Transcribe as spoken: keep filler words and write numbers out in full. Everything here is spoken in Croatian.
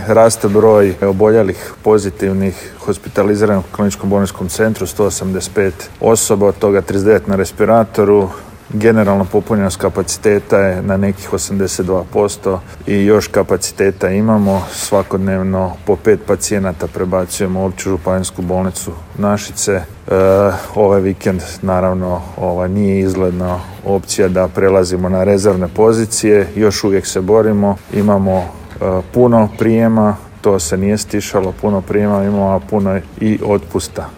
Raste broj oboljelih pozitivnih hospitaliziranih u kliničkom bolničkom centru, sto osamdeset pet osoba, od toga trideset devet na respiratoru. Generalna popunjenost kapaciteta je na nekih osamdeset dva posto i još kapaciteta imamo. Svakodnevno po pet pacijenata prebacujemo u opću županijsku bolnicu Našice. E, ovaj vikend naravno ovaj, nije izgledna opcija da prelazimo na rezervne pozicije. Još uvijek se borimo. Imamo e, puno prijema. To se nije stišalo, puno prijema imamo, a puno i otpusta.